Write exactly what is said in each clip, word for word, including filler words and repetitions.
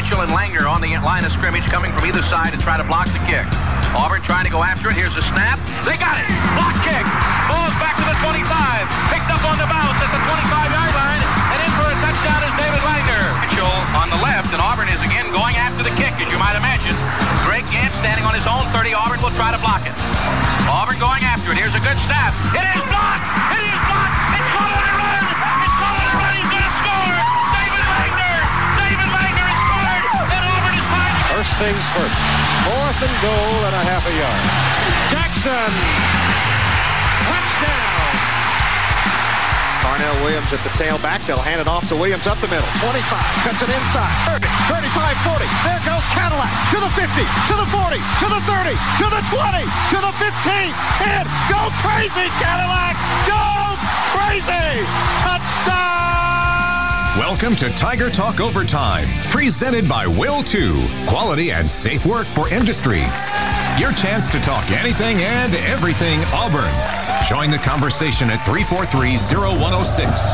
Mitchell and Langer on the line of scrimmage coming from either side to try to block the kick. Auburn trying to go after it. Here's a snap. They got it. Block kick. Ball's back to the twenty-five. Picked up on the bounce at the twenty-five-yard line. And in for a touchdown is David Langer. Mitchell on the left, and Auburn is again going after the kick, as you might imagine. Greg Gant standing on his own thirty. Auburn will try to block it. Auburn going after it. Here's a good snap. It is blocked. It is blocked. It's caught on a run. It's caught on a run. He's going to score. David Langer. David Langer has scored. And Auburn is fighting. First things first. Fourth and goal and a half a yard. Jackson. Touchdown. Carnell Williams at the tailback. They'll hand it off to Williams up the middle. twenty-five. Cuts it inside. thirty. thirty-five forty. There goes Cadillac. To the fifty. To the forty. To the thirty. To the twenty. To the fifteen. ten. Go crazy, Cadillac. Go crazy. Touchdown. Welcome to Tiger Talk Overtime, presented by Will two, quality and safe work for industry. Your chance to talk anything and everything Auburn. Join the conversation at three four three, zero one zero six.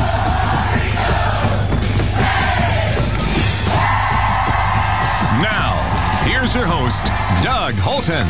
Now, here's your host, Doug Holton.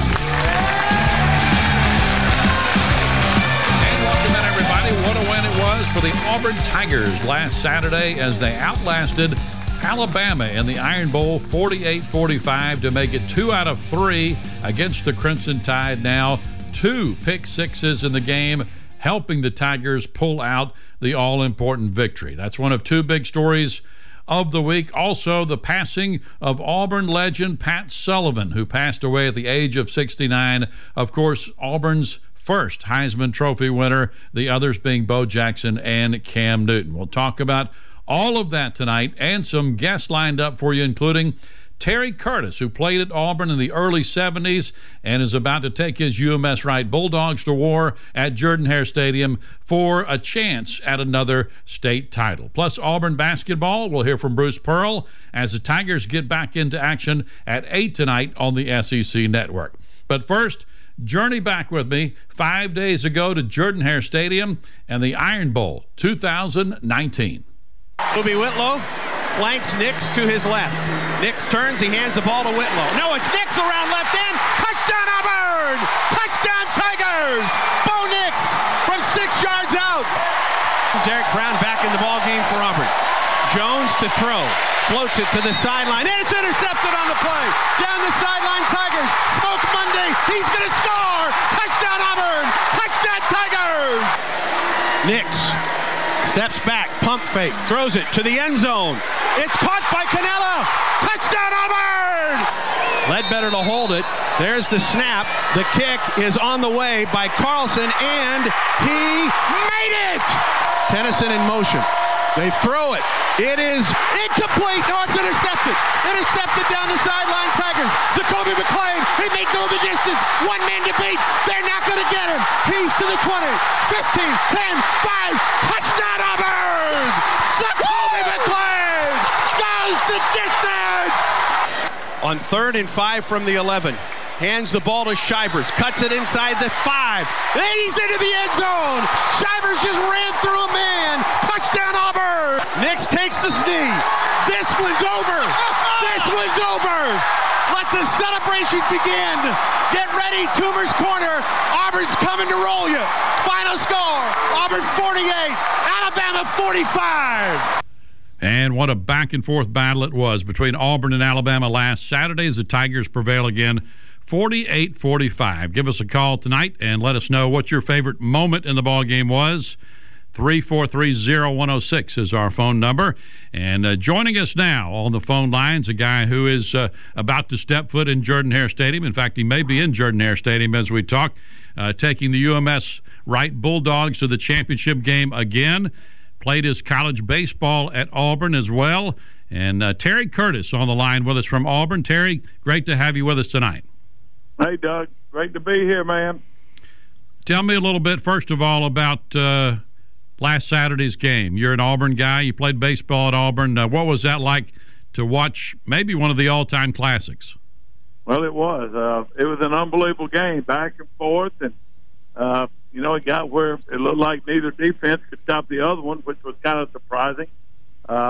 What a win it was for the Auburn Tigers last Saturday as they outlasted Alabama in the Iron Bowl forty-eight forty-five to make it two out of three against the Crimson Tide. Now two pick sixes in the game, helping the Tigers pull out the all-important victory. That's one of two big stories of the week. Also, the passing of Auburn legend Pat Sullivan, who passed away at the age of sixty-nine. Of course, Auburn's first Heisman Trophy winner, the others being Bo Jackson and Cam Newton. We'll talk about all of that tonight and some guests lined up for you, including Terry Curtis, who played at Auburn in the early seventies and is about to take his U M S Wright Bulldogs to war at Jordan-Hare Stadium for a chance at another state title. Plus Auburn basketball. We'll hear from Bruce Pearl as the Tigers get back into action at eight tonight on the S E C Network. But first, journey back with me five days ago to Jordan-Hare Stadium and the Iron Bowl two thousand nineteen. Bobby Whitlow flanks Nix to his left. Nix turns, he hands the ball to Whitlow. No, it's Nix around left end. Touchdown Auburn! Touchdown Tigers! Bo Nix from six yards out. Derek Brown back in the ball game for Auburn. Jones to throw. Floats it to the sideline. And it's intercepted on the play. Down the sideline, Tigers. Smoke Monday. He's going to score. Touchdown Auburn. Touchdown Tigers. Nix steps back. Pump fake. Throws it to the end zone. It's caught by Canella. Touchdown Auburn. Ledbetter to hold it. There's the snap. The kick is on the way by Carlson. And he made it. Tennyson in motion. They throw it. It is incomplete. No, it's intercepted. Intercepted down the sideline, Tigers. Jacoby McClain, he may go the distance. One man to beat. They're not going to get him. He's to the twenty, fifteen, ten, five. Touchdown Auburn! Jacoby McClain goes the distance! On third and five from the eleven. Hands the ball to Shivers. Cuts it inside the five. He's into the end zone. Shivers just ran through a man. Touchdown Auburn. Nix takes the knee. This one's over. This one's over. Let the celebration begin. Get ready, Toomer's Corner. Auburn's coming to roll you. Final score, Auburn forty-eight, Alabama forty-five. And what a back-and-forth battle it was between Auburn and Alabama last Saturday as the Tigers prevail again forty-eight forty-five. Give us a call tonight and let us know what your favorite moment in the ball game was. three four three, zero one zero six is our phone number. And uh, joining us now on the phone lines, a guy who is uh, about to step foot in Jordan-Hare Stadium. In fact, he may be in Jordan-Hare Stadium as we talk, uh, taking the U M S Wright Bulldogs to the championship game again. Played his college baseball at Auburn as well. And uh, Terry Curtis on the line with us from Auburn. Terry, great to have you with us tonight. Hey, Doug. Great to be here, man. Tell me a little bit, first of all, about uh, last Saturday's game. You're an Auburn guy. You played baseball at Auburn. Uh, what was that like to watch maybe one of the all-time classics? Well, it was. Uh, it was an unbelievable game, back and forth. And, uh, you know, it got where it looked like neither defense could stop the other one, which was kind of surprising. Uh,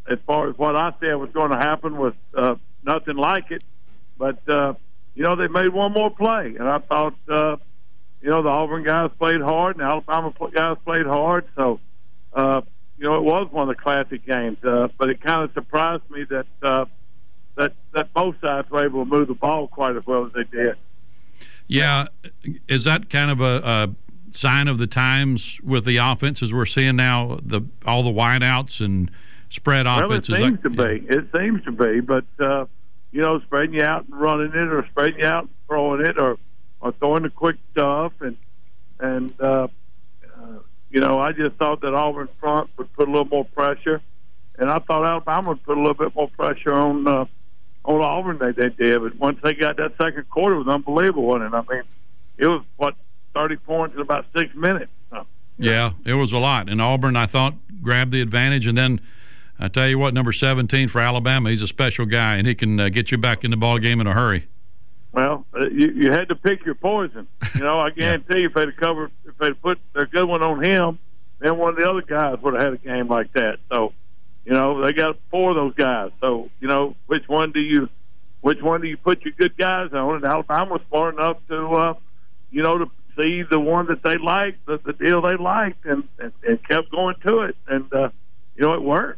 as far as what I said was going to happen was uh, nothing like it. But, uh, you know, they made one more play. And I thought, uh, you know, the Auburn guys played hard and the Alabama guys played hard. So, uh, you know, it was one of the classic games. Uh, but it kind of surprised me that, uh, that that both sides were able to move the ball quite as well as they did. Yeah. Is that kind of a, a sign of the times with the offenses we're seeing now, the all the wideouts and spread offenses? Well, it seems like, to be. It seems to be. But, uh, you know, spreading you out and running it, or spreading you out and throwing it, or, or throwing the quick stuff. And, and uh, uh, you know, I just thought that Auburn front would put a little more pressure. And I thought Alabama would put a little bit more pressure on uh, on Auburn than they did. But once they got that second quarter, it was unbelievable, wasn't it? I mean, it was, what, thirty points in about six minutes. So, yeah, it was a lot. And Auburn, I thought, grabbed the advantage. And then I tell you what, number seventeen for Alabama, he's a special guy, and he can uh, get you back in the ball game in a hurry. Well, uh, you, you had to pick your poison. You know, I guarantee yeah. you if they'd covered, if they'd put their good one on him, then one of the other guys would have had a game like that. So, you know, they got four of those guys. So, you know, which one do you, which one do you put your good guys on? And Alabama was smart enough to, uh, you know, to see the one that they liked, the, the deal they liked, and, and, and kept going to it. And, uh, you know, it worked.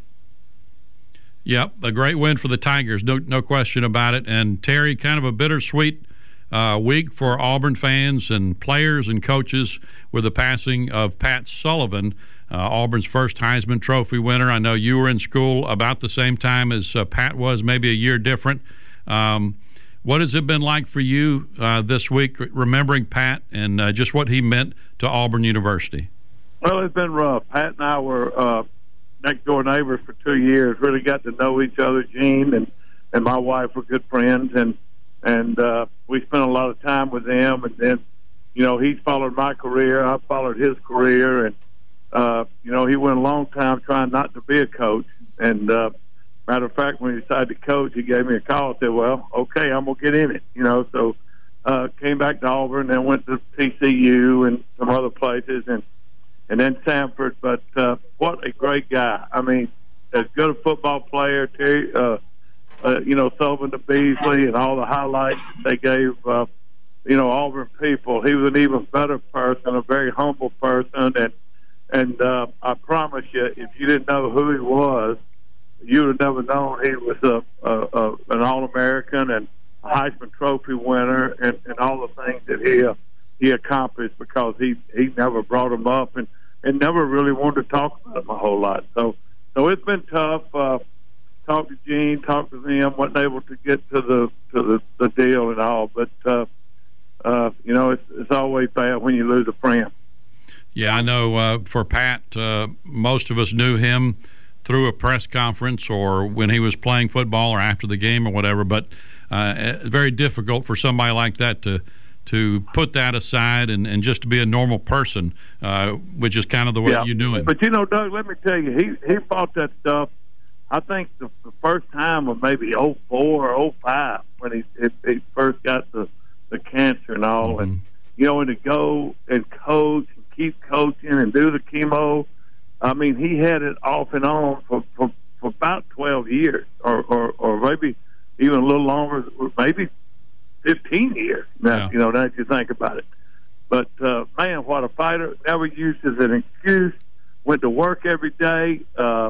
Yep, a great win for the Tigers, no no question about it. And, Terry, kind of a bittersweet uh, week for Auburn fans and players and coaches with the passing of Pat Sullivan, uh, Auburn's first Heisman Trophy winner. I know you were in school about the same time as uh, Pat was, maybe a year different. Um, what has it been like for you uh, this week, remembering Pat and uh, just what he meant to Auburn University? Well, it's been rough. Pat and I were uh, next-door neighbors for two years, really got to know each other. Gene and, and my wife were good friends, and and uh, we spent a lot of time with them. And then, you know, he's followed my career. I followed his career. And, uh, you know, he went a long time trying not to be a coach. And, uh, matter of fact, when he decided to coach, he gave me a call and said, well, okay, I'm going to get in it. You know, so uh, came back to Auburn, then went to T C U and some other places, and and then Sanford. But uh, what a great guy. I mean, as good a football player, Terry, uh, uh, you know, Sullivan to Beasley and all the highlights they gave, uh, you know, Auburn people. He was an even better person, a very humble person. And, and uh, I promise you, if you didn't know who he was, you would have never known he was a, a, a an All-American and a Heisman Trophy winner, and, and all the things that he uh, he accomplished, because he he never brought him up and, and never really wanted to talk about him a whole lot. So so it's been tough. Uh, talk to Gene, talk to them, wasn't able to get to the to the, the deal and all. But uh, uh, you know, it's it's always bad when you lose a friend. Yeah, I know. Uh, for Pat, uh, most of us knew him through a press conference or when he was playing football or after the game or whatever. But uh, very difficult for somebody like that to to put that aside and, and just to be a normal person, uh, which is kind of the way yeah. you knew him. But, you know, Doug, let me tell you, he, he fought that stuff, I think, the, the first time was maybe oh four or oh five when he, he, he first got the, the cancer and all. Mm-hmm. And, you know, and to go and coach and keep coaching and do the chemo, I mean, he had it off and on for, for, for about twelve years or, or, or maybe even a little longer, maybe fifteen years now, yeah. you know, now that you think about it. But, uh, man, what a fighter. Never used as an excuse. Went to work every day. Uh,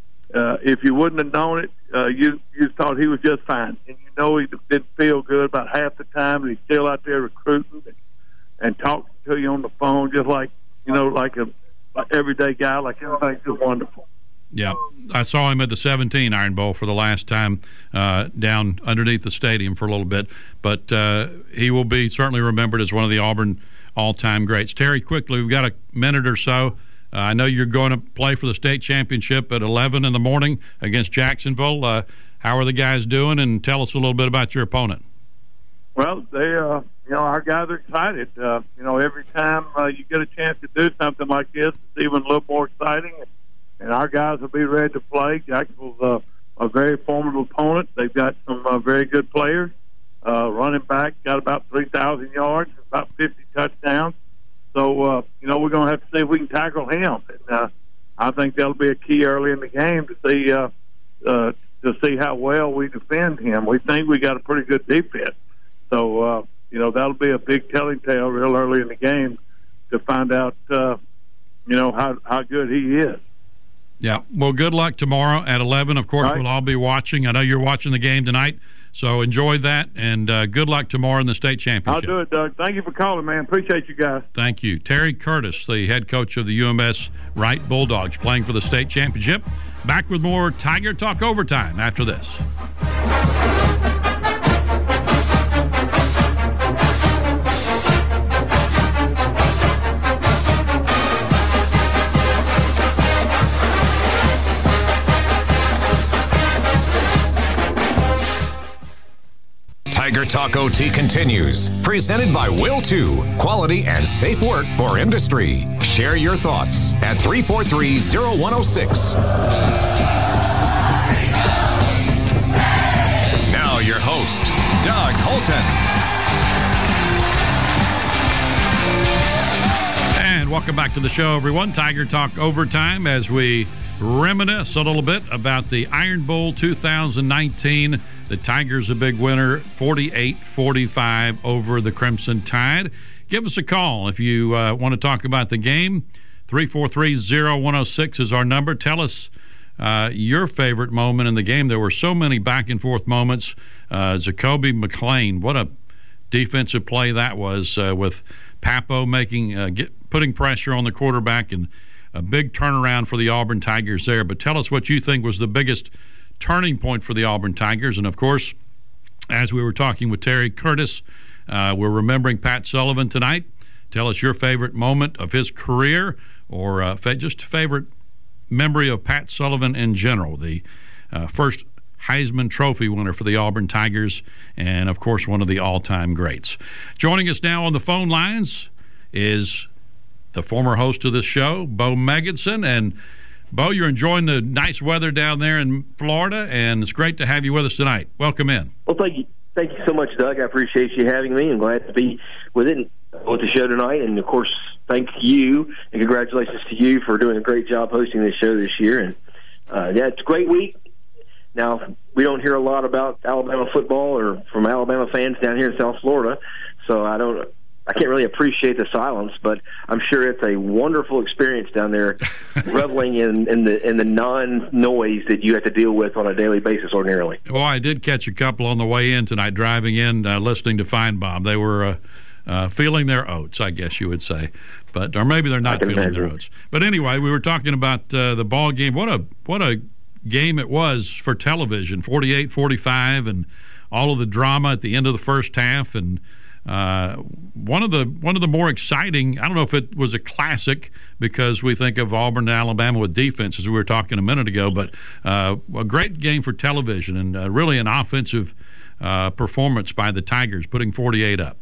uh, if you wouldn't have known it, uh, you, you thought he was just fine. And you know he didn't feel good about half the time, and he's still out there recruiting and, and talking to you on the phone just like, you know, like a everyday guy, like everything's just wonderful. Yeah, I saw him at the seventeen Iron Bowl for the last time uh, down underneath the stadium for a little bit, but uh, he will be certainly remembered as one of the Auburn all-time greats. Terry, quickly, we've got a minute or so. Uh, I know you're going to play for the state championship at eleven in the morning against Jacksonville. Uh, how are the guys doing? And tell us a little bit about your opponent. Well, they, uh, you know, our guys are excited. Uh, you know, every time uh, you get a chance to do something like this, it's even a little more exciting. And, and our guys will be ready to play. Jacksonville's uh, a very formidable opponent. They've got some uh, very good players. Uh, running back got about three thousand yards, about fifty touchdowns. So, uh, you know, we're going to have to see if we can tackle him. And uh, I think that'll be a key early in the game to see, uh, uh, to see how well we defend him. We think we got a pretty good defense. So, uh, you know, that'll be a big telling tale real early in the game to find out, uh, you know, how, how good he is. Yeah. Well, good luck tomorrow at eleven. Of course, all right. We'll all be watching. I know you're watching the game tonight, so enjoy that, and uh, good luck tomorrow in the state championship. I'll do it, Doug. Thank you for calling, man. Appreciate you guys. Thank you. Terry Curtis, the head coach of the U M S Wright Bulldogs, playing for the state championship. Back with more Tiger Talk Overtime after this. Tiger Talk O T continues. Presented by Will two. Quality and safe work for industry. Share your thoughts at three four three, zero one zero six. Now your host, Doug Holton. And welcome back to the show, everyone. Tiger Talk Overtime as we reminisce a little bit about the Iron Bowl two thousand nineteen. The Tigers a big winner, forty-eight forty-five over the Crimson Tide. Give us a call if you uh, want to talk about the game. three four three, zero one zero six is our number. Tell us uh, your favorite moment in the game. There were so many back-and-forth moments. Uh, Jacoby McClain, what a defensive play that was uh, with Papo making uh, get, putting pressure on the quarterback, and a big turnaround for the Auburn Tigers there. But tell us what you think was the biggest turning point for the Auburn Tigers. And, of course, as we were talking with Terry Curtis, uh, we're remembering Pat Sullivan tonight. Tell us your favorite moment of his career, or uh, just favorite memory of Pat Sullivan in general, the uh, first Heisman Trophy winner for the Auburn Tigers, and, of course, one of the all-time greats. Joining us now on the phone lines is the former host of this show, Bo Megidson. And Bo, you're enjoying the nice weather down there in Florida, and it's great to have you with us tonight. Welcome in. Well, thank you. Thank you so much, Doug. I appreciate you having me. I'm glad to be with it, with the show tonight. And, of course, thank you, and congratulations to you for doing a great job hosting this show this year. And, uh, yeah, it's a great week. Now, we don't hear a lot about Alabama football or from Alabama fans down here in South Florida, so I don't – I can't really appreciate the silence, but I'm sure it's a wonderful experience down there, reveling in, in the in the non-noise that you have to deal with on a daily basis ordinarily. Well, I did catch a couple on the way in tonight, driving in, uh, listening to Feinbaum. They were uh, uh, feeling their oats, I guess you would say, but or maybe they're not feeling imagine. their oats. But anyway, we were talking about uh, the ball game. What a what a game it was for television, forty-eight forty-five, and all of the drama at the end of the first half, and Uh, one of the one of the more exciting, I don't know if it was a classic because we think of Auburn and Alabama with defense, as we were talking a minute ago, but uh, a great game for television, and uh, really an offensive uh, performance by the Tigers, putting forty-eight up.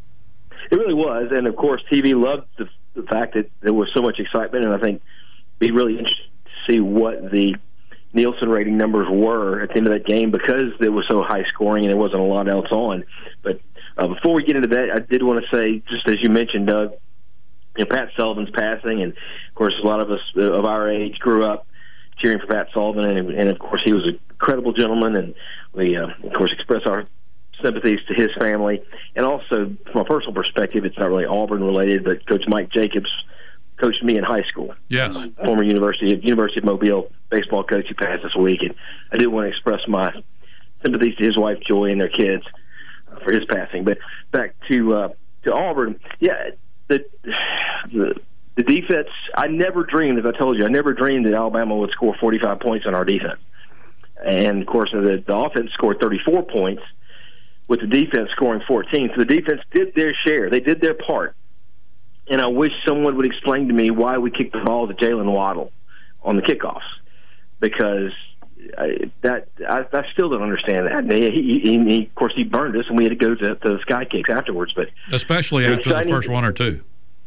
It really was, and of course T V loved the, the fact that there was so much excitement, and I think it'd be really interesting to see what the Nielsen rating numbers were at the end of that game, because it was so high scoring and there wasn't a lot else on. But Uh, before we get into that, I did want to say, just as you mentioned, Doug, you know, Pat Sullivan's passing, and of course a lot of us of our age grew up cheering for Pat Sullivan, and, and of course he was an incredible gentleman, and we uh, of course express our sympathies to his family. And also from a personal perspective, it's not really Auburn related, but Coach Mike Jacobs coached me in high school. Yes. Uh, former University of University of Mobile baseball coach who passed this week, and I did want to express my sympathies to his wife Joy and their kids for his passing. But back to uh, to Auburn, yeah, the, the the defense. I never dreamed, as I told you, I never dreamed that Alabama would score forty-five points on our defense. And of course, the, the offense scored thirty-four points, with the defense scoring fourteen. So the defense did their share; they did their part. And I wish someone would explain to me why we kicked the ball to Jalen Waddle on the kickoffs, because I, that I, I still don't understand that. He, he, he, of course, he burned us, and we had to go to, to the sky kicks afterwards. But especially after the first one or two.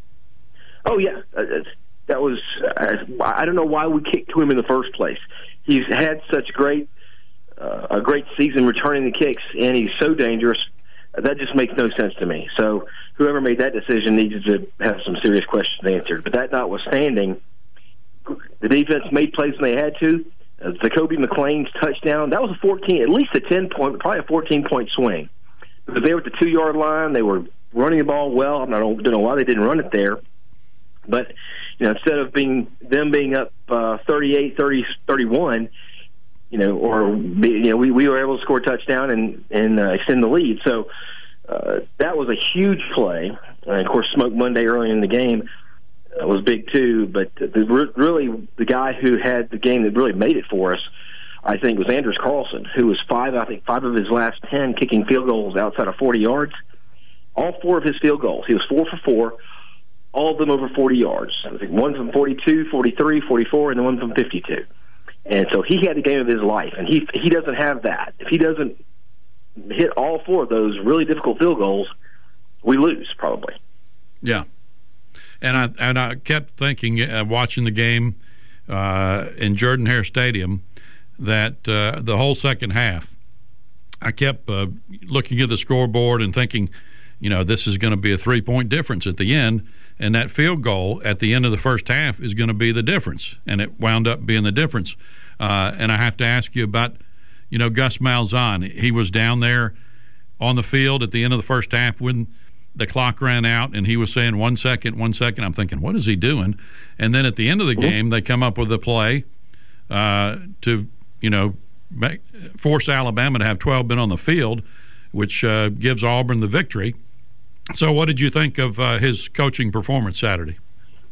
Oh yeah, that was. I don't know why we kicked to him in the first place. He's had such great uh, a great season returning the kicks, and he's so dangerous. That just makes no sense to me. So whoever made that decision needed to have some serious questions answered. But that notwithstanding, the defense made plays when they had to. Uh, Jacoby McLean's touchdown, that was a fourteen, at least a ten-point, probably a fourteen-point swing. Because they were at the two-yard line, they were running the ball well. I don't, don't know why they didn't run it there. But, you know, instead of being them being up uh, thirty-eight, thirty, thirty-one, you know, or, be, you know, we, we were able to score a touchdown and, and uh, extend the lead. So uh, that was a huge play. And, of course, Smoke Monday early in the game uh, was big too. But the, really the guy who had the game that really made it for us, I think, was Anders Carlson, who was five, I think, five of his last ten kicking field goals outside of forty yards. All four of his field goals, he was four for four, all of them over forty yards. I think one from forty-two, forty-three, forty-four, and then one from fifty-two. And so he had the game of his life, and he he doesn't have that. If he doesn't hit all four of those really difficult field goals, we lose probably. Yeah, and I and I kept thinking, uh, watching the game uh, in Jordan-Hare Stadium, that uh, the whole second half, I kept uh, looking at the scoreboard and thinking, you know, this is going to be a three-point difference at the end, and that field goal at the end of the first half is going to be the difference, and it wound up being the difference. Uh, and I have to ask you about, you know, Gus Malzahn. He was down there on the field at the end of the first half when the clock ran out, and he was saying one second, one second. I'm thinking, what is he doing? And then at the end of the game, they come up with a play uh, to, you know, make, force Alabama to have twelve men on the field, which uh, gives Auburn the victory. So what did you think of uh, his coaching performance Saturday?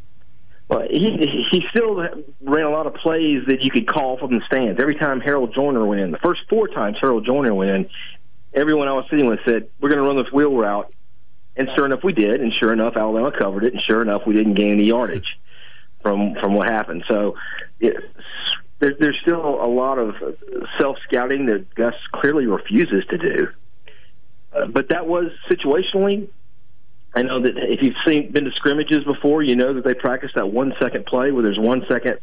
Well, he he still ran a lot of plays that you could call from the stands. Every time Harold Joyner went in, the first four times Harold Joyner went in, everyone I was sitting with said, we're going to run this wheel route. And sure enough, we did. And sure enough, Alabama covered it. And sure enough, we didn't gain any yardage from, from what happened. So it, there, there's still a lot of self-scouting that Gus clearly refuses to do. Uh, but that was situationally. I know that if you've seen been to scrimmages before, you know that they practice that one-second play where there's one second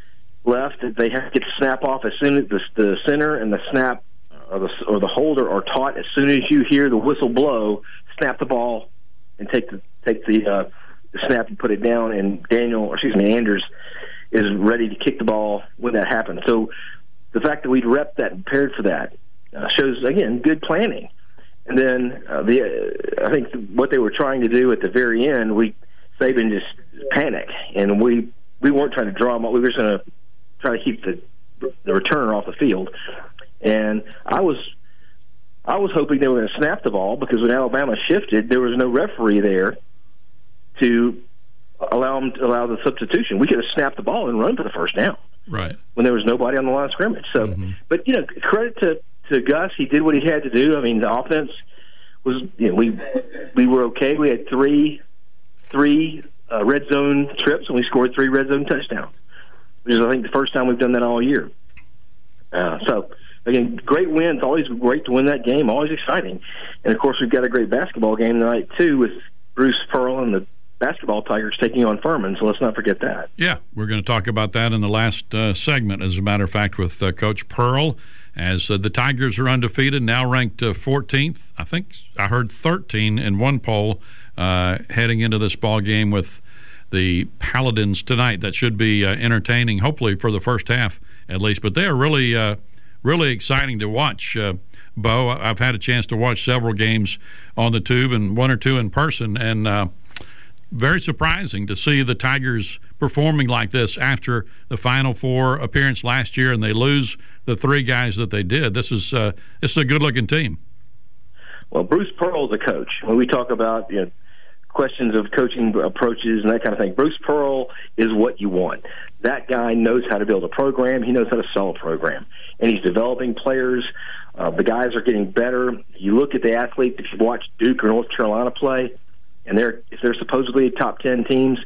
left. They have to get the snap off as soon as the, the center and the snap or the, or the holder are taught as soon as you hear the whistle blow, snap the ball and take the take the, uh, the snap and put it down. And Daniel, or excuse me, Anders is ready to kick the ball when that happens. So the fact that we'd repped that and prepared for that uh, shows, again, good planning. And then uh, the uh, I think what they were trying to do at the very end, we Saban just panicked, and we we weren't trying to draw them. We were just going to try to keep the the returner off the field. And I was I was hoping they were going to snap the ball, because when Alabama shifted, there was no referee there to allow them to allow the substitution. We could have snapped the ball and run for the first down, right, when there was nobody on the line of scrimmage. So, mm-hmm. But you know, credit to. To Gus, he did what he had to do. I mean, the offense was, you know, we we were okay. We had three three uh, red zone trips, and we scored three red zone touchdowns, which is, I think, the first time we've done that all year. Uh, so, again, great win. It's always great to win that game, always exciting. And, of course, we've got a great basketball game tonight, too, with Bruce Pearl and the basketball Tigers taking on Furman, so let's not forget that. Yeah, we're going to talk about that in the last uh, segment, as a matter of fact, with uh, Coach Pearl. As uh, the Tigers are undefeated, now ranked uh, fourteenth. I think I heard thirteen in one poll uh, heading into this ball game with the Paladins tonight. That should be uh, entertaining, hopefully for the first half at least. But they are really, uh, really exciting to watch, uh, Bo. I've had a chance to watch several games on the tube and one or two in person, and uh, very surprising to see the Tigers performing like this after the Final Four appearance last year, and they lose the three guys that they did. This is uh, this is a good-looking team. Well, Bruce Pearl is a coach. When we talk about, you know, questions of coaching approaches and that kind of thing, Bruce Pearl is what you want. That guy knows how to build a program. He knows how to sell a program, and he's developing players. Uh, the guys are getting better. You look at the athletes. If you watch Duke or North Carolina play, and they're if they're supposedly top ten teams,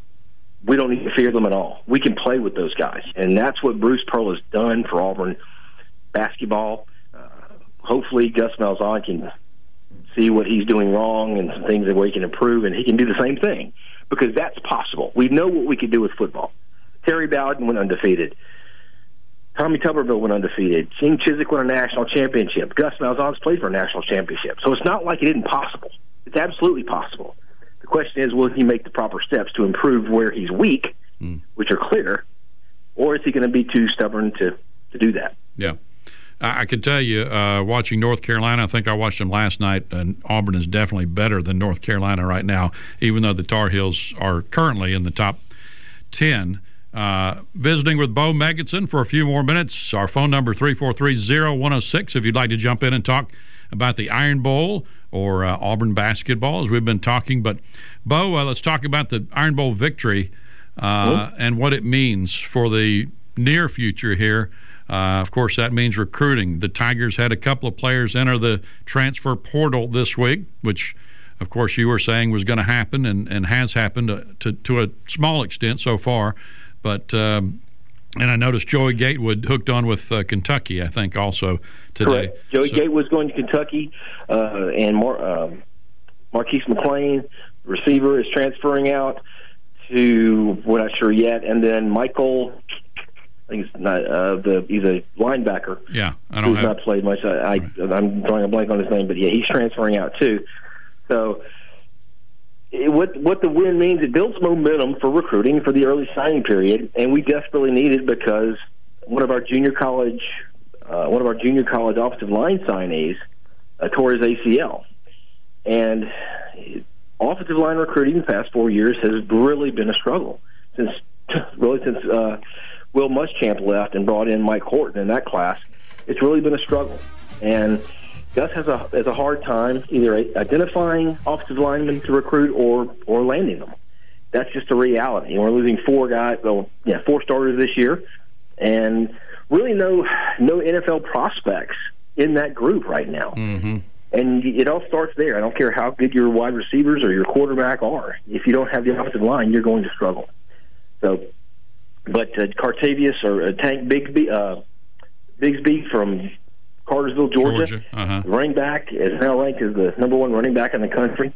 we don't need to fear them at all. We can play with those guys, and that's what Bruce Pearl has done for Auburn basketball. Uh, hopefully, Gus Malzahn can see what he's doing wrong and some things that we can improve, and he can do the same thing, because that's possible. We know what we can do with football. Terry Bowden went undefeated. Tommy Tuberville went undefeated. Gene Chizik won a national championship. Gus Malzahn's played for a national championship. So it's not like it isn't possible. It's absolutely possible. The question is, will he make the proper steps to improve where he's weak, mm. which are clear, or is he going to be too stubborn to, to do that? Yeah. I can tell you, uh, watching North Carolina, I think I watched them last night, and Auburn is definitely better than North Carolina right now, even though the Tar Heels are currently in the top ten. Uh, visiting with Bo Megidson for a few more minutes. Our phone number, three four three, zero one zero six, if you'd like to jump in and talk about the Iron Bowl or uh, Auburn basketball, as we've been talking. But, Bo, uh, let's talk about the Iron Bowl victory uh, mm-hmm. and what it means for the near future here. Uh, of course, that means recruiting. The Tigers had a couple of players enter the transfer portal this week, which, of course, you were saying was going to happen and, and has happened to, to, to a small extent so far. But um, and I noticed Joey Gatewood hooked on with uh, Kentucky, I think, also today. Correct. Joey so, Gatewood's going to Kentucky, uh, and Mar- um, Marquise McLean, receiver, is transferring out to, we're not sure yet, and then Michael, I think he's not, uh, the he's a linebacker. Yeah, I don't who's have, not played much. I, I right. I'm drawing a blank on his name, but yeah, he's transferring out too. So, it, what what the win means, it builds momentum for recruiting for the early signing period, and we desperately need it because one of our junior college, uh, one of our junior college offensive line signees uh, tore his A C L, and offensive line recruiting in the past four years has really been a struggle since really since. Uh, Will Muschamp left and brought in Mike Horton in that class. It's really been a struggle. And Gus has a has a hard time either identifying offensive linemen to recruit or or landing them. That's just a reality. And we're losing four guys, well, yeah, four starters this year, and really no no N F L prospects in that group right now. Mm-hmm. And it all starts there. I don't care how good your wide receivers or your quarterback are. If you don't have the offensive line, you're going to struggle. So. But uh, Cartavius or uh, Tank Bigsby, uh, Bigsby from Cartersville, Georgia, Georgia. Uh-huh. running back, is now ranked as the number one running back in the country.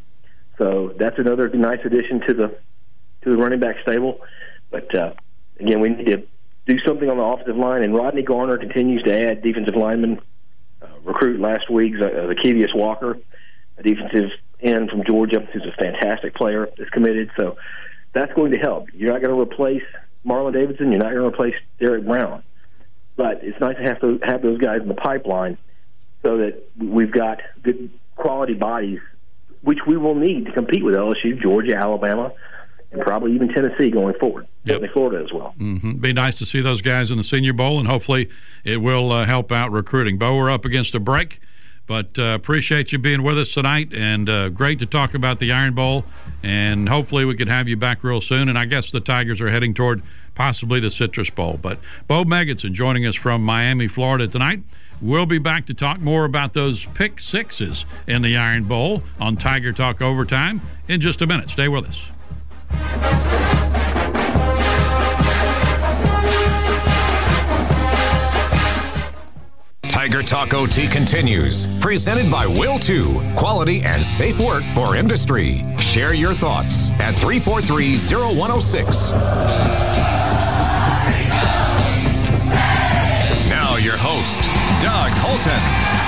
So that's another nice addition to the to the running back stable. But uh, again, we need to do something on the offensive line. And Rodney Garner continues to add defensive linemen. Uh, recruit last week, uh, Zakevius Walker, a defensive end from Georgia, who's a fantastic player, is committed. So that's going to help. You're not going to replace Marlon Davidson, you're not going to replace Derek Brown. But it's nice to have to have those guys in the pipeline so that we've got good quality bodies, which we will need to compete with L S U, Georgia, Alabama, and probably even Tennessee going forward. Yep. Certainly Florida as well. Mm-hmm. Be nice to see those guys in the Senior Bowl, and hopefully it will uh, help out recruiting. Bo, we're up against a break, but uh, appreciate you being with us tonight, and uh, great to talk about the Iron Bowl, and hopefully we could have you back real soon. And I guess the Tigers are heading toward possibly the Citrus Bowl. But Bo Megidson joining us from Miami, Florida tonight. We'll be back to talk more about those pick sixes in the Iron Bowl on Tiger Talk Overtime in just a minute. Stay with us. Tiger Talk O T continues. Presented by Will two. Quality and safe work for industry. Share your thoughts at three four three, zero one zero six. Now your host, Doug Holton.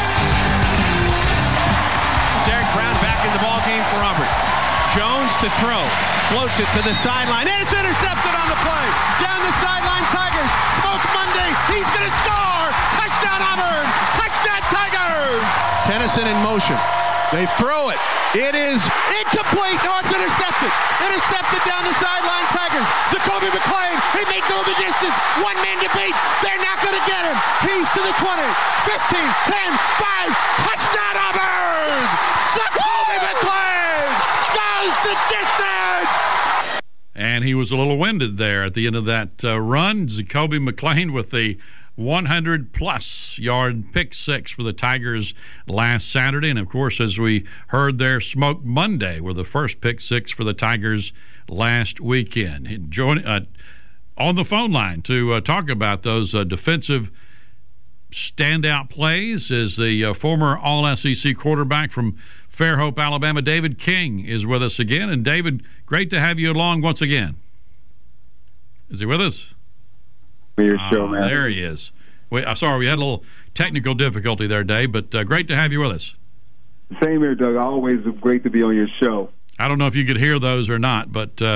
Derek Brown back in the ball game for Auburn. Jones to throw. Floats it to the sideline. And it's intercepted on the play. Down the sideline, Tigers. Smoke Monday. He's going to score. Touchdown Auburn. Touchdown Tigers. Tennyson in motion. They throw it. It is incomplete. No, it's intercepted. Intercepted down the sideline, Tigers. Zakoby McLean. He may go the distance. One man to beat. They're not going to get him. He's to the twenty, fifteen, ten, five. Touchdown Auburn. Zakoby McLean goes the distance. And he was a little winded there at the end of that uh, run. Zakoby McLean with the one hundred plus yard pick six for the Tigers last Saturday. And, of course, as we heard there, Smoke Monday were the first pick six for the Tigers last weekend. Join, uh, on the phone line to uh, talk about those uh, defensive standout plays is the uh, former All S E C quarterback from Fairhope, Alabama. David King is with us again. And, David, great to have you along once again. Is he with us? Your show, uh, man. There he is. We, uh, sorry, we had a little technical difficulty there, Dave, but uh, great to have you with us. Same here, Doug. Always great to be on your show. I don't know if you could hear those or not, but uh,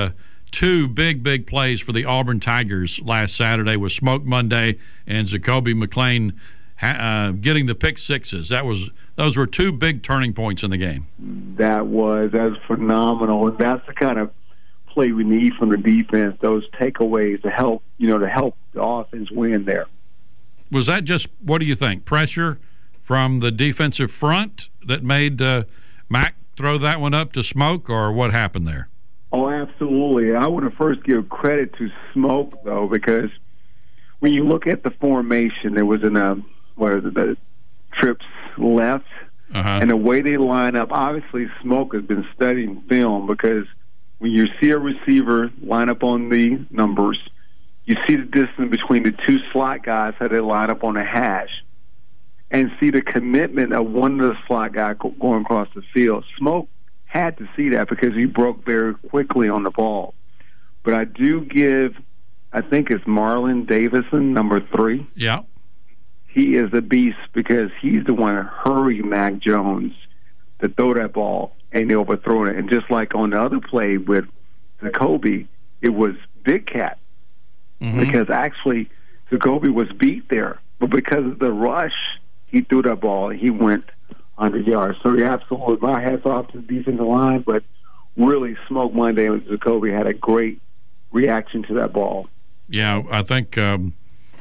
two big, big plays for the Auburn Tigers last Saturday with Smoke Monday and Zacoby McClain uh, getting the pick sixes. That was those were two big turning points in the game. That was that was phenomenal, and that's the kind of play we need from the defense. Those takeaways to help you know to help the offense win there. Was that just, what do you think, pressure from the defensive front that made uh, Mac throw that one up to Smoke, or what happened there? Oh, absolutely. I want to first give credit to Smoke, though, because when you look at the formation, there was in a, what is it, the trips left, uh-huh. and the way they line up, obviously Smoke has been studying film, because when you see a receiver line up on the numbers, you see the distance between the two slot guys, how they line up on a hash, and see the commitment of one of the slot guys going across the field. Smoke had to see that because he broke very quickly on the ball. But I do give, I think it's Marlon Davison, number three. Yeah. He is a beast because he's the one that hurried Mac Jones to throw that ball, and they overthrow it. And just like on the other play with Zacoby, it was Big Cat. Mm-hmm. Because actually Zacoby was beat there. But because of the rush, he threw that ball and he went one hundred yards. So, yeah, absolutely. My hats off to the defensive line, but really Smoke Monday with Zacoby had a great reaction to that ball. Yeah, I think um,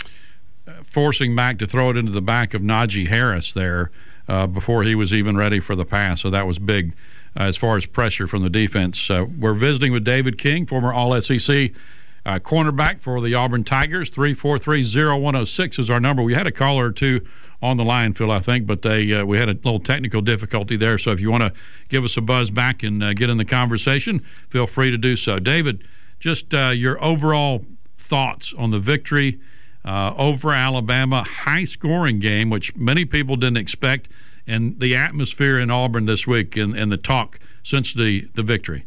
forcing Mac to throw it into the back of Najee Harris there uh, before he was even ready for the pass, so that was big uh, as far as pressure from the defense. Uh, we're visiting with David King, former All S E C uh, cornerback for the Auburn Tigers. three four three, oh one oh six is our number. We had a caller or two on the line, Phil, I think, but they uh, we had a little technical difficulty there. So if you want to give us a buzz back and uh, get in the conversation, feel free to do so. David, just uh, your overall thoughts on the victory uh, over Alabama, high-scoring game, which many people didn't expect, and the atmosphere in Auburn this week and, and the talk since the, the victory.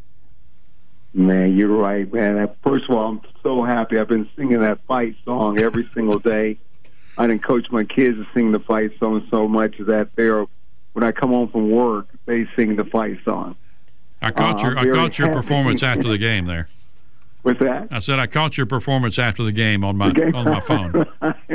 Man, you're right, man. First of all, I'm so happy. I've been singing that fight song every single day. I didn't coach my kids to sing the fight song so much that they're, when I come home from work, they sing the fight song. I caught your uh, I caught your performance after the game there. What's that? I said I caught your performance after the game on my game. on my phone.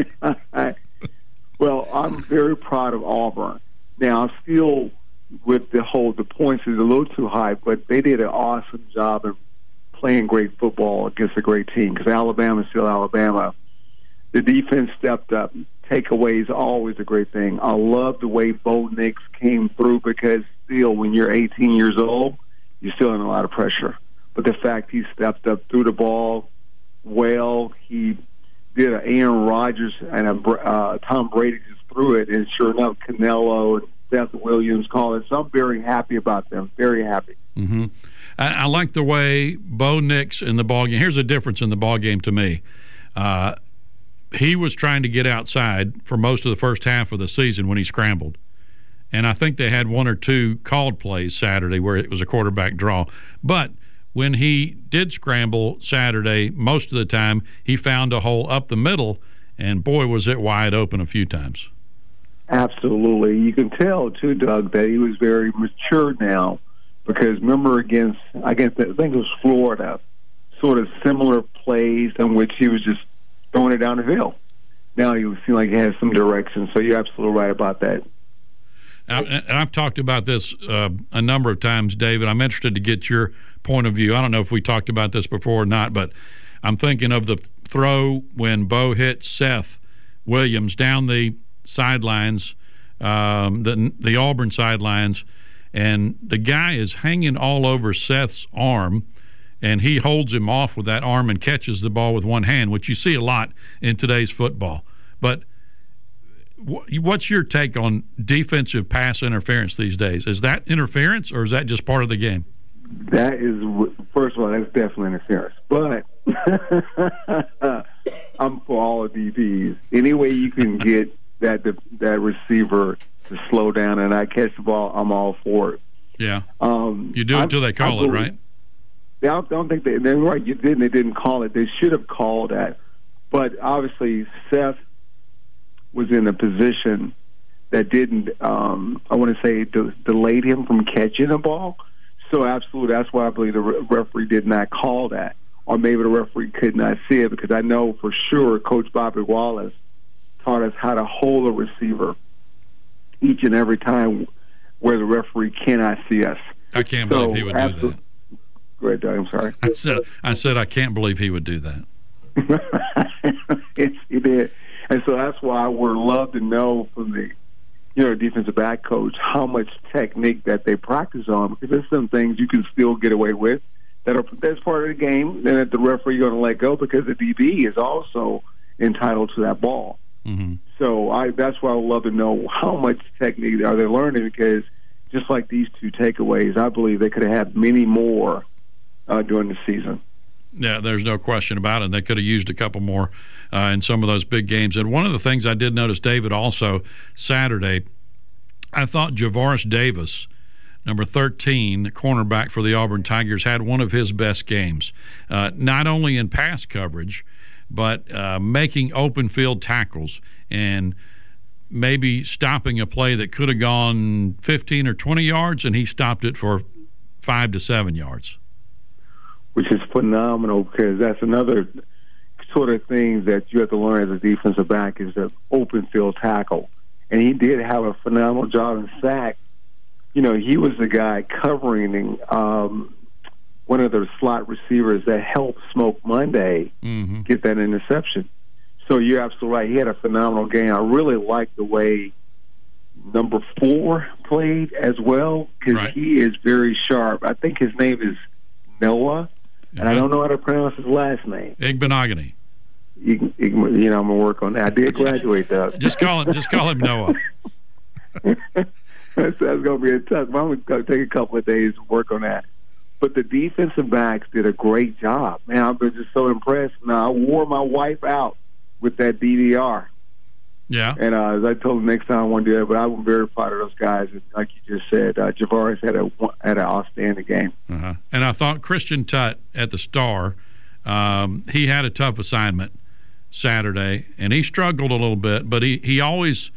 Well, I'm very proud of Auburn. Now, still with the whole the points is a little too high, but they did an awesome job of playing great football against a great team because Alabama is still Alabama. The defense stepped up. Takeaways always a great thing. I love the way Bo Nix came through because still, when you're eighteen years old, you're still in a lot of pressure. But the fact he stepped up, threw the ball well, he did an Aaron Rodgers and a uh, Tom Brady just threw it, and sure enough, Canelo and Seth Williams called it. So I'm very happy about them. Very happy. Mm-hmm. I, I like the way Bo Nix in the ballgame. Here's a difference in the ballgame to me. Uh, he was trying to get outside for most of the first half of the season when he scrambled. And I think they had one or two called plays Saturday where it was a quarterback draw. But when he did scramble Saturday, most of the time he found a hole up the middle, and boy, was it wide open a few times. Absolutely. You can tell, too, Doug, that he was very mature now because remember against, against I think it was Florida, sort of similar plays in which he was just throwing it down the field. Now you seem like he has some direction, so you're absolutely right about that. And I've talked about this uh, a number of times, David. I'm interested to get your point of view. I don't know if we talked about this before or not, but I'm thinking of the throw when Bo hit Seth Williams down the sidelines, um, the, the Auburn sidelines, and the guy is hanging all over Seth's arm, and he holds him off with that arm and catches the ball with one hand, which you see a lot in today's football. But what's your take on defensive pass interference these days? Is that interference, or is that just part of the game? That is, first of all, that's definitely interference. But I'm for all of D Bs. Any way you can get that that receiver to slow down and I catch the ball, I'm all for it. Yeah. Um, you do it until they call it, right? I don't, don't think they, they're right. You didn't. They didn't call it. They should have called that. But obviously, Seth was in a position that didn't, um, I want to say, de- delayed him from catching the ball. So, absolutely, that's why I believe the re- referee did not call that. or maybe the referee could not see it, because I know for sure Coach Bobby Wallace taught us how to hold a receiver each and every time where the referee cannot see us. I can't so believe he would after, do that. Go ahead, Doug. I'm sorry. I said, I said I can't believe he would do that. Yes, he did. And so that's why I would love to know from the, you know, defensive back coach how much technique that they practice on, because there's some things you can still get away with that are that's part of the game, and that the referee going to let go, because the D B is also entitled to that ball. Mm-hmm. So I that's why I would love to know how much technique are they learning, because just like these two takeaways, I believe they could have had many more uh, during the season. Yeah, there's no question about it. They could have used a couple more uh, in some of those big games. And one of the things I did notice, David, also Saturday, I thought Javaris Davis, number thirteen, the cornerback for the Auburn Tigers, had one of his best games, uh, not only in pass coverage, but uh, making open field tackles and maybe stopping a play that could have gone fifteen or twenty yards, and he stopped it for five to seven yards. Which is phenomenal, because that's another sort of thing that you have to learn as a defensive back, is the open field tackle. And he did have a phenomenal job in sack. You know, he was the guy covering um, one of the slot receivers that helped Smoke Monday mm-hmm. get that interception. So you're absolutely right. He had a phenomenal game. I really liked the way number four played as well, because right. he is very sharp. I think his name is Noah. And I don't know how to pronounce his last name. Igbenogany. You, you know, I'm gonna work on that. I did graduate, though. just call him. Just call him Noah. that's, that's gonna be a tough. I'm gonna take a couple of days to work on that. But the defensive backs did a great job. Man, I've been just so impressed. Now I wore my wife out with that D V R. Yeah. And uh, as I told him next time I want to do it, but I'm very proud of those guys. And like you just said, uh, Javaris had a had an outstanding game. Uh-huh. And I thought Christian Tutt at the Star, um, he had a tough assignment Saturday, and he struggled a little bit, but he, he always,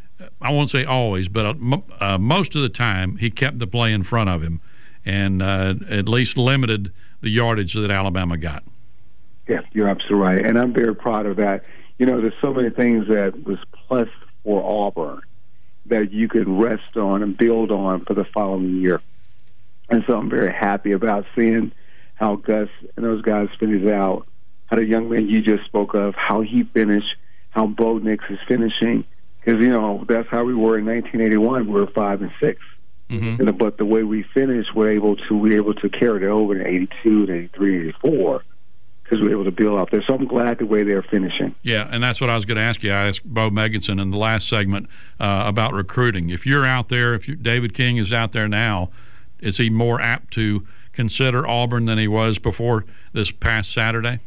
I won't say always, but uh, uh, most of the time he kept the play in front of him and uh, at least limited the yardage that Alabama got. Yeah, you're absolutely right. And I'm very proud of that. You know, there's so many things that was plus for Auburn that you could rest on and build on for the following year. And so I'm very happy about seeing how Gus and those guys finished out, how the young man you just spoke of, how he finished, how Bo Nix is finishing. Because, you know, that's how we were in nineteen eighty-one. We were five and six. Mm-hmm. And, but the way we finished, we're able to, we were able to carry it over in eighty-two and eighty-three, eighty-four. Because we were able to build up there. So I'm glad the way they're finishing. Yeah, and that's what I was going to ask you. I asked Bo Meganson in the last segment uh, about recruiting. If you're out there, if you, David King is out there now, is he more apt to consider Auburn than he was before this past Saturday?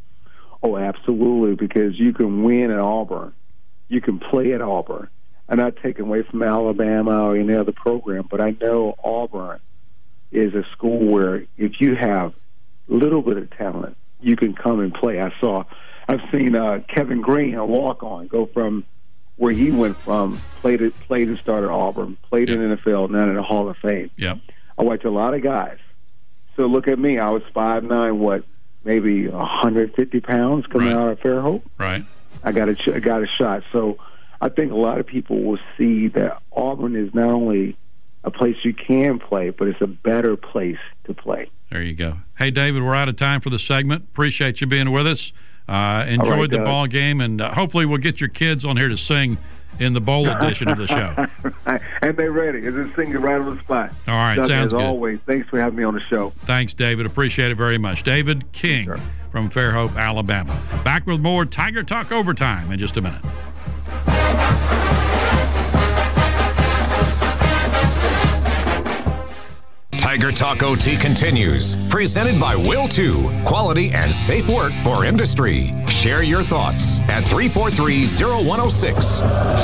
Oh, absolutely, because you can win at Auburn. You can play at Auburn. I'm not taking away from Alabama or any other program, but I know Auburn is a school where if you have a little bit of talent, you can come and play. I saw, I've seen uh, Kevin Green, a walk-on, go from where he went from, played it, played and started Auburn, played yep. in the N F L, now in the Hall of Fame. Yeah, I watch a lot of guys. So look at me. I was five nine, what, maybe one hundred fifty pounds coming right. out of Fairhope. Right. I got a, I got a shot. So I think a lot of people will see that Auburn is not only a place you can play, but it's a better place to play. There you go. Hey, David, we're out of time for the segment. Appreciate you being with us. Uh, enjoyed right, the Doug. ball game, and uh, hopefully we'll get your kids on here to sing in the bowl edition of the show. And they're ready. It's just singing right on the spot. All right, Doug, sounds as good. As always, thanks for having me on the show. Thanks, David. Appreciate it very much. David King sure. from Fairhope, Alabama. Back with more Tiger Talk Overtime in just a minute. Tiger Talk O T continues. Presented by Will two. Quality and safe work for industry. Share your thoughts at three four three, zero one zero six.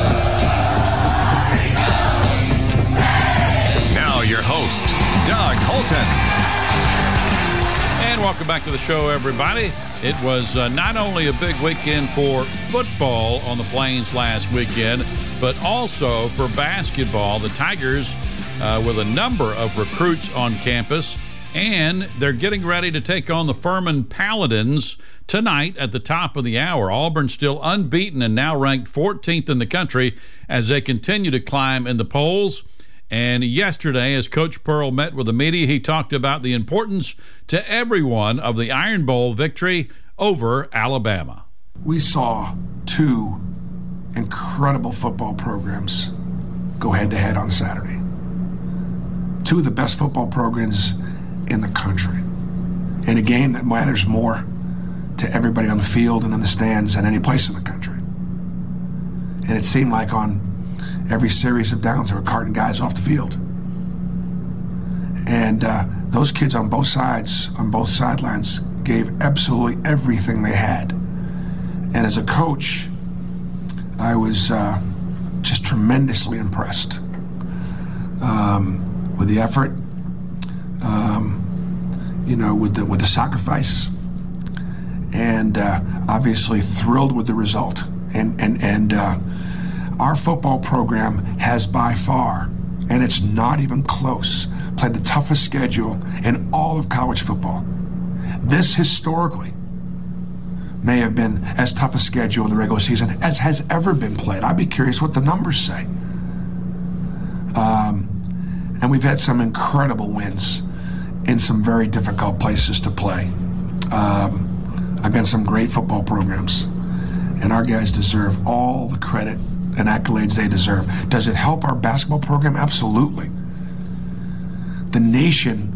Now your host, Doug Holton. And welcome back to the show, everybody. It was uh, not only a big weekend for football on the Plains last weekend, but also for basketball. The Tigers, uh, with a number of recruits on campus, And they're getting ready to take on the Furman Paladins tonight at the top of the hour. Auburn still unbeaten and now ranked fourteenth in the country as they continue to climb in the polls. And yesterday, as Coach Pearl met with the media, he talked about the importance to everyone of the Iron Bowl victory over Alabama. We saw two incredible football programs go head-to-head on Saturday. Two of the best football programs in the country. In a game that matters more to everybody on the field and in the stands than any place in the country. And it seemed like on every series of downs, they were carting guys off the field. And uh, those kids on both sides, on both sidelines, gave absolutely everything they had. And as a coach, I was uh, just tremendously impressed um, with the effort, um, you know, with the, with the sacrifice, and uh, obviously thrilled with the result. And, and, and uh, our football program has by far, and it's not even close, played the toughest schedule in all of college football. This historically may have been as tough a schedule in the regular season as has ever been played. I'd be curious what the numbers say. Um, and we've had some incredible wins in some very difficult places to play um, against some great football programs. And our guys deserve all the credit and accolades they deserve. Does it help our basketball program? Absolutely. The nation,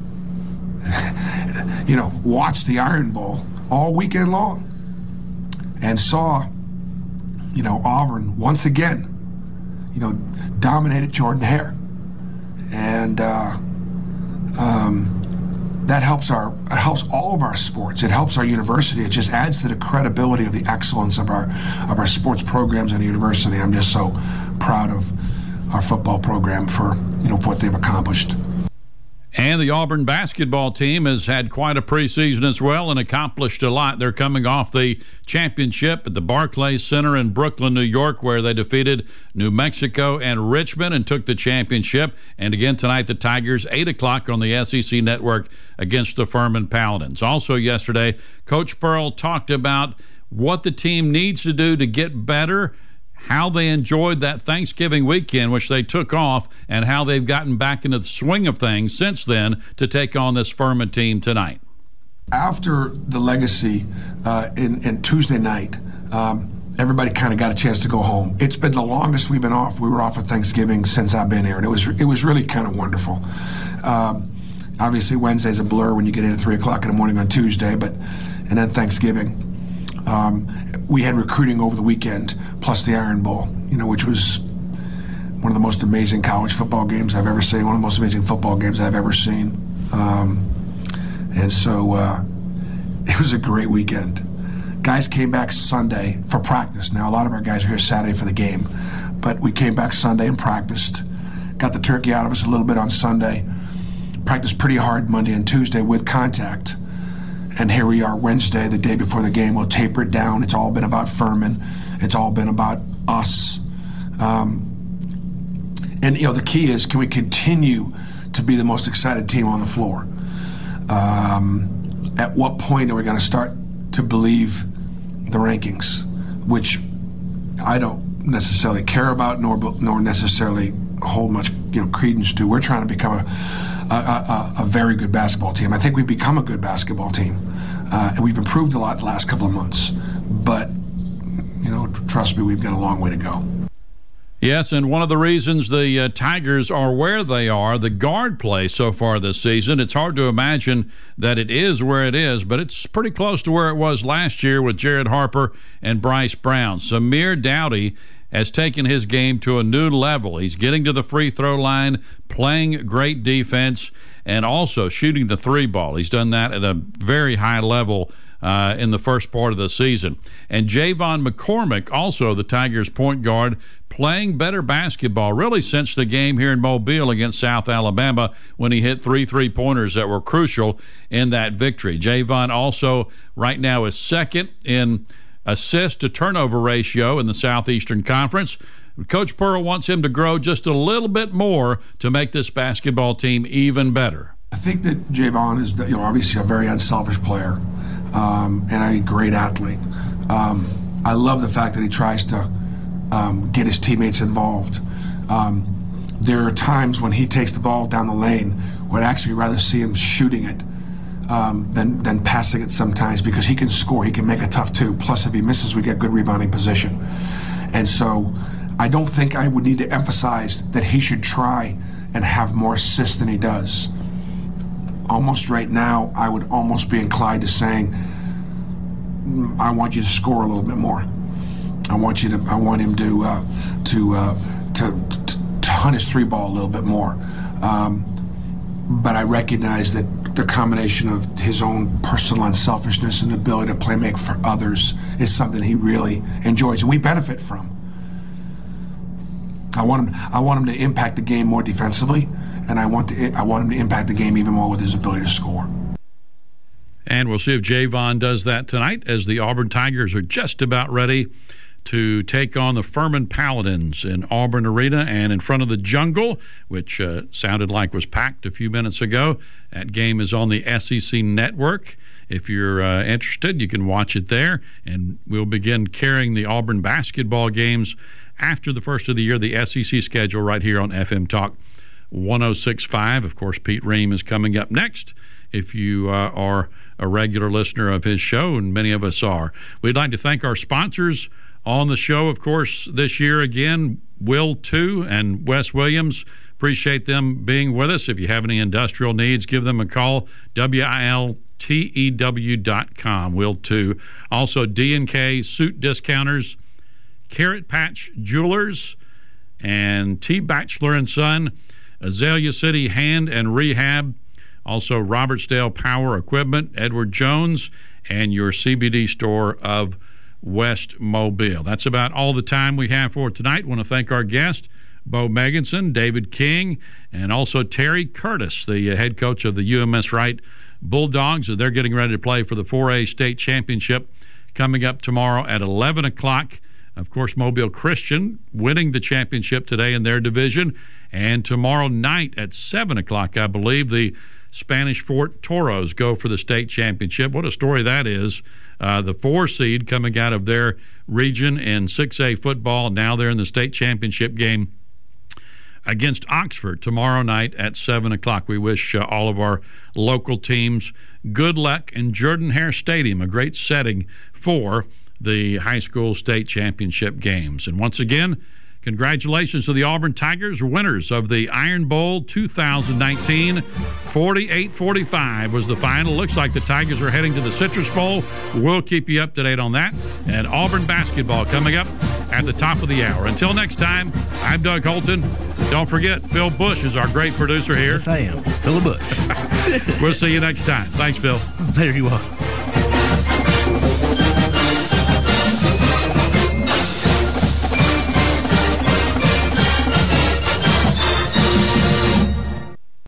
you know, watched the Iron Bowl all weekend long and saw, you know, Auburn once again, you know, dominated Jordan Hare. And uh, um, that helps our, it helps all of our sports. It helps our university. It just adds to the credibility of the excellence of our of our sports programs and the university. I'm just so proud of our football program for, you know, for what they've accomplished. And the Auburn basketball team has had quite a preseason as well and accomplished a lot. They're coming off the championship at the Barclays Center in Brooklyn, New York, where they defeated New Mexico and Richmond and took the championship. And again tonight, the Tigers, eight o'clock on the S E C Network against the Furman Paladins. Also yesterday, Coach Pearl talked about what the team needs to do to get better, how they enjoyed that Thanksgiving weekend, which they took off, and how they've gotten back into the swing of things since then to take on this Furman team tonight. After the legacy uh, in, in Tuesday night, um, everybody kind of got a chance to go home. It's been the longest we've been off. We were off at Thanksgiving since I've been here, and it was it was really kind of wonderful. Um, obviously, Wednesday's a blur when you get in at three o'clock in the morning on Tuesday, but and then Thanksgiving. Um, we had recruiting over the weekend, plus the Iron Bowl, you know, which was one of the most amazing college football games I've ever seen, one of the most amazing football games I've ever seen. Um, and so uh, it was a great weekend. Guys came back Sunday for practice. Now, a lot of our guys were here Saturday for the game, but we came back Sunday and practiced. Got the turkey out of us a little bit on Sunday. Practiced pretty hard Monday and Tuesday with contact. And here we are Wednesday, the day before the game. We'll taper it down. It's all been about Furman. It's all been about us. Um, and, you know, the key is, can we continue to be the most excited team on the floor? Um, at what point are we going to start to believe the rankings, which I don't necessarily care about nor nor necessarily hold much, you know, credence to. We're trying to become a A, a, a very good basketball team. I think we've become a good basketball team, uh, and we've improved a lot the last couple of months. But, you know, trust me, we've got a long way to go. Yes, and one of the reasons the uh, Tigers are where they are, the guard play so far this season, it's hard to imagine that it is where it is, but it's pretty close to where it was last year with Jared Harper and Bryce Brown. Samir Dowdy has taken his game to a new level. He's getting to the free throw line, playing great defense, and also shooting the three ball. He's done that at a very high level uh, in the first part of the season. And Javon McCormick, also the Tigers point guard, playing better basketball really since the game here in Mobile against South Alabama when he hit three three-pointers that were crucial in that victory. Javon also right now is second in assist to turnover ratio in the Southeastern Conference. Coach Pearl wants him to grow just a little bit more to make this basketball team even better. I think that Javon is, you know, obviously a very unselfish player um, and a great athlete. Um, I love the fact that he tries to um, get his teammates involved. Um, there are times when he takes the ball down the lane where I'd actually rather see him shooting it um, than, than passing it sometimes, because he can score. He can make a tough two. Plus, if he misses, we get good rebounding position. And so I don't think I would need to emphasize that he should try and have more assists than he does. Almost right now, I would almost be inclined to saying, I want you to score a little bit more. I want you to. I want him to uh, to, uh, to to to hunt his three ball a little bit more. Um, but I recognize that the combination of his own personal unselfishness and ability to play make for others is something he really enjoys, and we benefit from. I want him. I want him to impact the game more defensively, and I want to. I want him to impact the game even more with his ability to score. And we'll see if Javon does that tonight, as the Auburn Tigers are just about ready to take on the Furman Paladins in Auburn Arena and in front of the Jungle, which uh, sounded like was packed a few minutes ago. That game is on the S E C Network. If you're uh, interested, you can watch it there. And we'll begin carrying the Auburn basketball games after the first of the year, the S E C schedule right here on F M Talk one oh six point five. Of course, Pete Ream is coming up next. If you uh, are a regular listener of his show, and many of us are. We'd like to thank our sponsors on the show, of course, this year again, Will two and Wes Williams. Appreciate them being with us. If you have any industrial needs, give them a call, W I L T E W dot com, Will two. Also, D and K Suit Discounters, Carrot Patch Jewelers, and T. Batchelor and Son, Azalea City Hand and Rehab, also Robertsdale Power Equipment, Edward Jones, and your C B D store of West Mobile. That's about all the time we have for tonight. I want to thank our guest, Bo Meganson, David King, and also Terry Curtis, the head coach of the U M S Wright Bulldogs. They're getting ready to play for the four A state championship coming up tomorrow at eleven o'clock. Of course, Mobile Christian winning the championship today in their division. And tomorrow night at seven o'clock, I believe, the Spanish Fort Toros go for the state championship. What a story that is. Uh, the four seed coming out of their region in six A football. Now they're in the state championship game against Oxford tomorrow night at seven o'clock. We wish uh, all of our local teams good luck in Jordan-Hare Stadium, a great setting for the high school state championship games. And once again, congratulations to the Auburn Tigers, winners of the Iron Bowl two thousand nineteen. forty-eight forty-five was the final. Looks like the Tigers are heading to the Citrus Bowl. We'll keep you up to date on that. And Auburn basketball coming up at the top of the hour. Until next time, I'm Doug Holton. Don't forget, Phil Bush is our great producer here. Yes, I am. Phil Bush. We'll see you next time. Thanks, Phil. There you are.